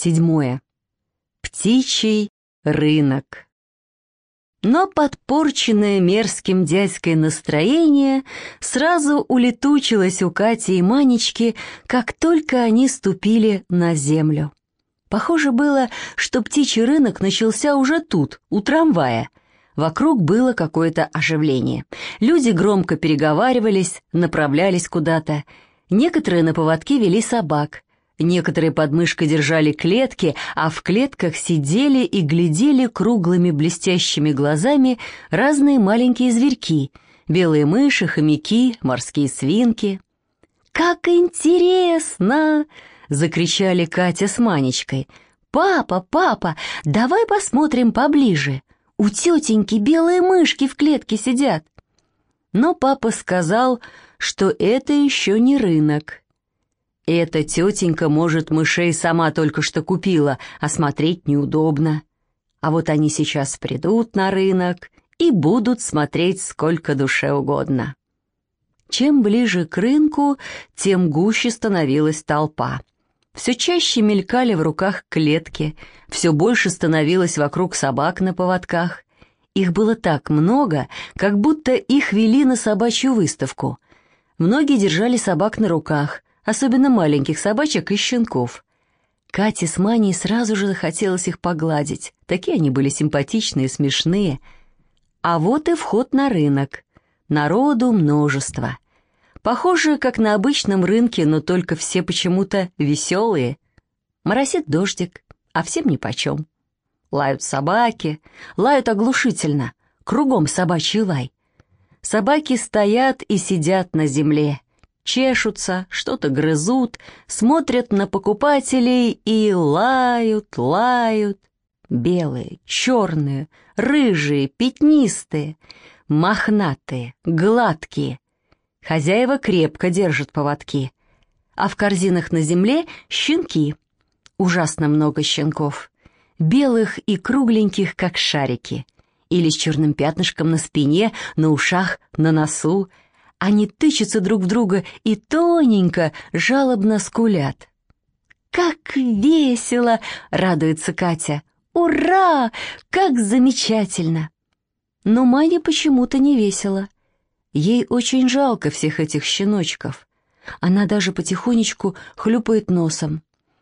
7. Птичий рынок. Но подпорченное мерзким дядькой настроение сразу улетучилось у Кати и Манечки, как только они ступили на землю. Похоже было, что птичий рынок начался уже тут, у трамвая. Вокруг было какое-то оживление. Люди громко переговаривались, направлялись куда-то. Некоторые на поводке вели собак. Некоторые под мышкой держали клетки, а в клетках сидели и глядели круглыми блестящими глазами разные маленькие зверьки: белые мыши, хомяки, морские свинки. «Как интересно!» — закричали Катя с Манечкой. «Папа, папа, давай посмотрим поближе. У тетеньки белые мышки в клетке сидят». Но папа сказал, что это еще не рынок. Эта тетенька, может, мышей сама только что купила, а смотреть неудобно. А вот они сейчас придут на рынок и будут смотреть сколько душе угодно. Чем ближе к рынку, тем гуще становилась толпа. Все чаще мелькали в руках клетки, все больше становилось вокруг собак на поводках. Их было так много, как будто их вели на собачью выставку. Многие держали собак на руках, особенно маленьких собачек и щенков. Кате с Маней сразу же захотелось их погладить. Такие они были симпатичные, смешные. А вот и вход на рынок. Народу множество. Похоже, как на обычном рынке, но только все почему-то веселые. Моросит дождик, а всем нипочем. Лают собаки, лают оглушительно, кругом собачий лай. Собаки стоят и сидят на земле. Чешутся, что-то грызут, смотрят на покупателей и лают, лают. Белые, черные, рыжие, пятнистые, мохнатые, гладкие. Хозяева крепко держат поводки. А в корзинах на земле щенки. Ужасно много щенков. Белых и кругленьких, как шарики. Или с черным пятнышком на спине, на ушах, на носу. Они тычутся друг в друга и тоненько, жалобно скулят. «Как весело!» — радуется Катя. «Ура! Как замечательно!» Но Мане почему-то не весело. Ей очень жалко всех этих щеночков. Она даже потихонечку хлюпает носом.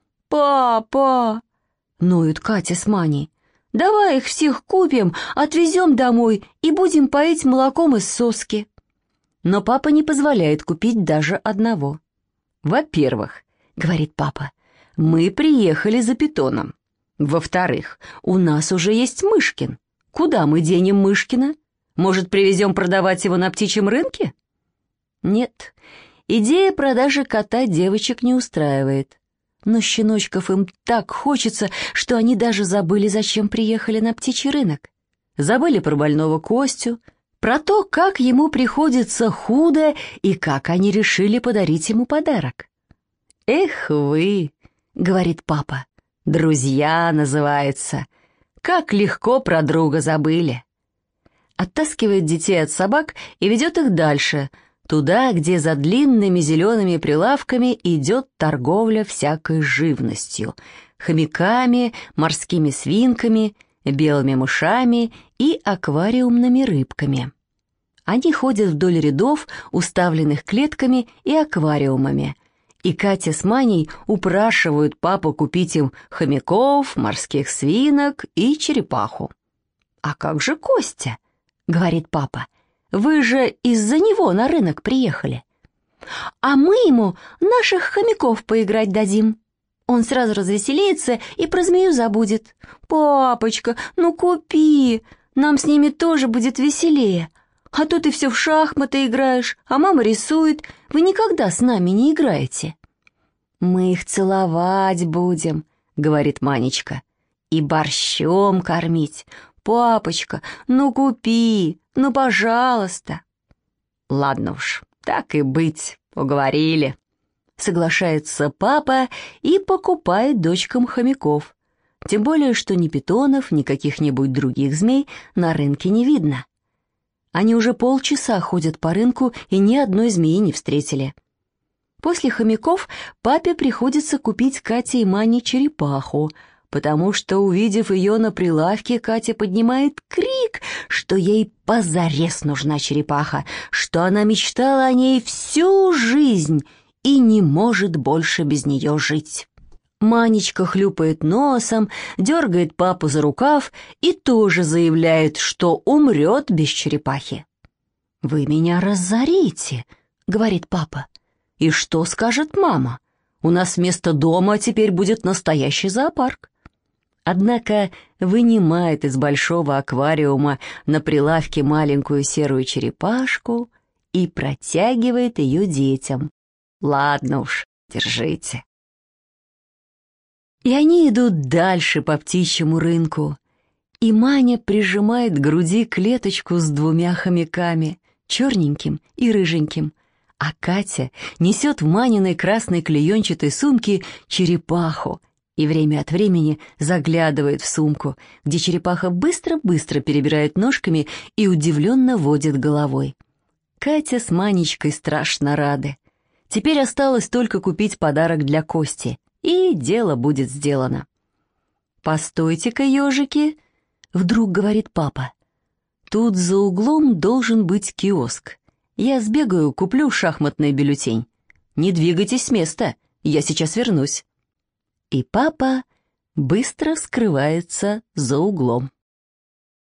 «Папа!» — ноют Катя с Маней. «Давай их всех купим, отвезем домой и будем поить молоком из соски». Но папа не позволяет купить даже одного. «Во-первых, — говорит папа, — мы приехали за питоном. Во-вторых, у нас уже есть Мышкин. Куда мы денем Мышкина? Может, привезем продавать его на птичьем рынке?» Нет, идея продажи кота девочек не устраивает. Но щеночков им так хочется, что они даже забыли, зачем приехали на птичий рынок. Забыли про больного Костю, про то, как ему приходится худо и как они решили подарить ему подарок. «Эх вы, — говорит папа, — друзья называется. Как легко про друга забыли». Оттаскивает детей от собак и ведет их дальше, туда, где за длинными зелеными прилавками идет торговля всякой живностью: хомяками, морскими свинками, белыми мышами и аквариумными рыбками. Они ходят вдоль рядов, уставленных клетками и аквариумами, и Катя с Маней упрашивают папу купить им хомяков, морских свинок и черепаху. «А как же Костя?» — говорит папа. «Вы же из-за него на рынок приехали». «А мы ему наших хомяков поиграть дадим. Он сразу развеселится и про змею забудет. Папочка, ну купи, нам с ними тоже будет веселее. А то ты все в шахматы играешь, а мама рисует. Вы никогда с нами не играете». «Мы их целовать будем», — говорит Манечка, — «и борщом кормить. Папочка, ну купи, ну пожалуйста». «Ладно уж, так и быть, уговорили», — соглашается папа и покупает дочкам хомяков. Тем более, что ни питонов, ни каких-нибудь других змей на рынке не видно. Они уже полчаса ходят по рынку и ни одной змеи не встретили. После хомяков папе приходится купить Кате и Мане черепаху, потому что, увидев ее на прилавке, Катя поднимает крик, что ей позарез нужна черепаха, что она мечтала о ней всю жизнь и не может больше без нее жить. Манечка хлюпает носом, дергает папу за рукав и тоже заявляет, что умрет без черепахи. «Вы меня разорите», — говорит папа. «И что скажет мама? У нас вместо дома теперь будет настоящий зоопарк». Однако вынимает из большого аквариума на прилавке маленькую серую черепашку и протягивает ее детям. «Ладно уж, держите». И они идут дальше по птичьему рынку. И Маня прижимает к груди клеточку с 2 хомяками, черненьким и рыженьким, а Катя несет в Маниной красной клеенчатой сумке черепаху и время от времени заглядывает в сумку, где черепаха быстро-быстро перебирает ножками и удивленно водит головой. Катя с Манечкой страшно рады. Теперь осталось только купить подарок для Кости, и дело будет сделано. «Постойте-ка, ежики», — вдруг говорит папа. «Тут за углом должен быть киоск. Я сбегаю, куплю шахматный бюллетень. Не двигайтесь с места, я сейчас вернусь». И папа быстро скрывается за углом.